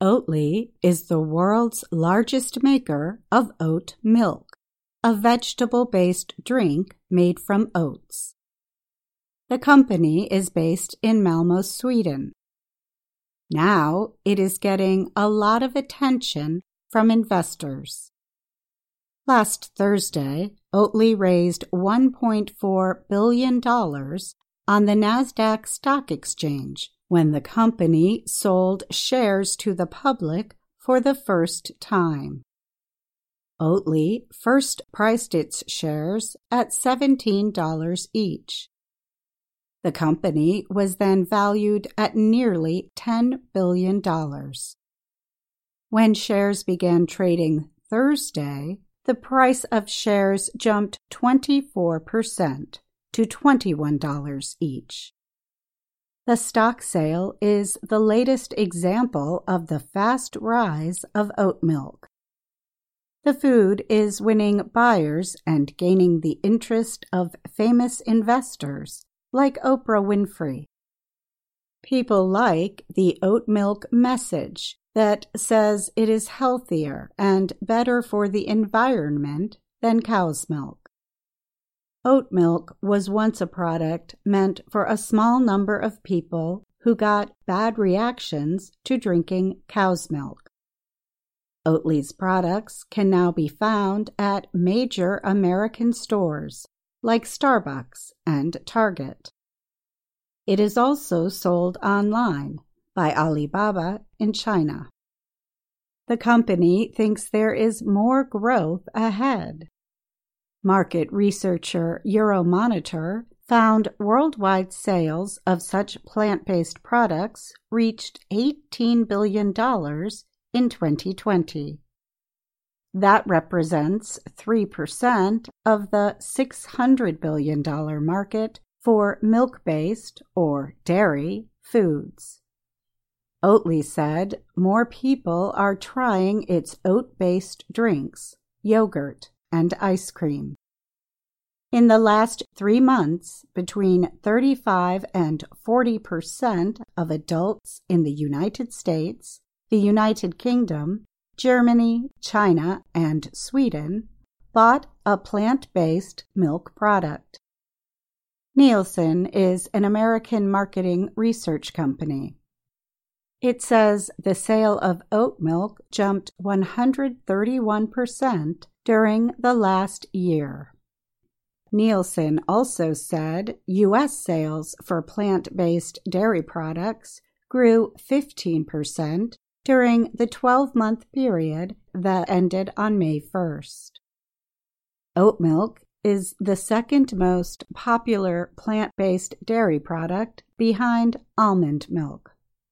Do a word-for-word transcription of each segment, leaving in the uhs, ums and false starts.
Oatly is the world's largest maker of oat milk, a vegetable-based drink made from oats. The company is based in Malmö, Sweden. Now it is getting a lot of attention from investors. Last Thursday, Oatly raised one point four billion dollars on the Nasdaq Stock Exchange when the company sold shares to the public for the first time. Oatly first priced its shares at seventeen dollars each. The company was then valued at nearly ten billion dollars. When shares began trading Thursday, the price of shares jumped twenty-four percent to twenty-one dollars each. The stock sale is the latest example of the fast rise of oat milk. The food is winning buyers and gaining the interest of famous investors like Oprah Winfrey. People like the oat milk message that says it is healthier and better for the environment than cow's milk. Oat milk was once a product meant for a small number of people who got bad reactions to drinking cow's milk. Oatly's products can now be found at major American stores like Starbucks and Target. It is also sold online by Alibaba in China. The company thinks there is more growth ahead. Market researcher Euromonitor found worldwide sales of such plant-based products reached eighteen billion dollars in twenty twenty. That represents three percent of the six hundred billion dollars market for milk-based or dairy foods. Oatly said more people are trying its oat-based drinks, yogurt, and ice cream. In the last three months, between thirty-five and forty percent of adults in the United States, the United Kingdom, Germany, China, and Sweden bought a plant-based milk product. Nielsen is an American marketing research company. It says the sale of oat milk jumped one hundred thirty-one percent during the last year. Nielsen also said U S sales for plant-based dairy products grew fifteen percent during the twelve-month period that ended on May first. Oat milk is the second most popular plant-based dairy product behind almond milk.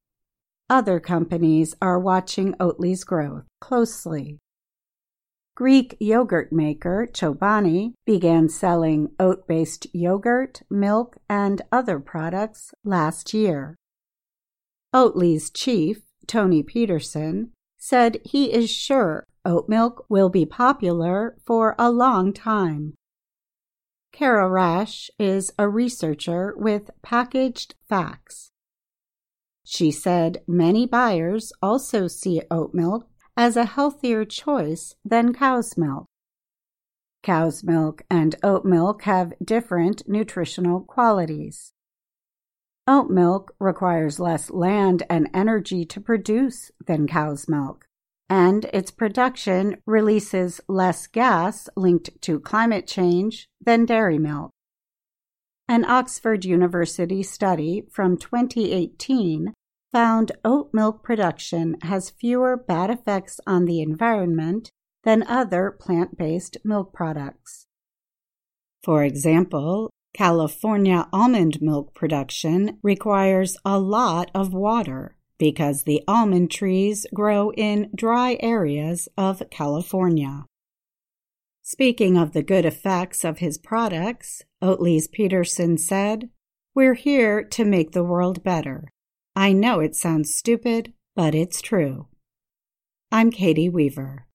Other companies are watching Oatly's growth closely. Greek yogurt maker Chobani began selling oat-based yogurt, milk, and other products last year. Oatly's chief, Tony Peterson, said he is sure oat milk will be popular for a long time. Kara Rash is a researcher with Packaged Facts. She said many buyers also see oat milk as a healthier choice than cow's milk. Cow's milk and oat milk have different nutritional qualities. Oat milk requires less land and energy to produce than cow's milk, and its production releases less gas linked to climate change than dairy milk. An Oxford University study from twenty eighteen found oat milk production has fewer bad effects on the environment than other plant-based milk products. For example, California almond milk production requires a lot of water because the almond trees grow in dry areas of California. Speaking of the good effects of his products, Oatly's Peterson said, "We're here to make the world better. I know it sounds stupid, but it's true." I'm Katie Weaver.